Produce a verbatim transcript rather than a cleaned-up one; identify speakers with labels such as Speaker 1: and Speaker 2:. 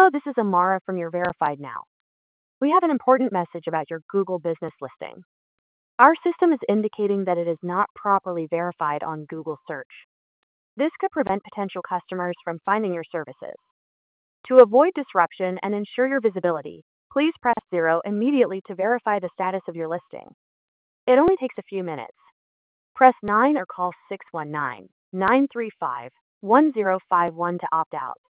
Speaker 1: Hello, this is Amara from your Verified Now. We have an important message about your Google business listing. Our system is indicating that it is not properly verified on Google search. This could prevent potential customers from finding your services. To avoid disruption and ensure your visibility, please press zero immediately to verify the status of your listing. It only takes a few minutes. Press nine or call six one nine, nine three five, one zero five one to opt out.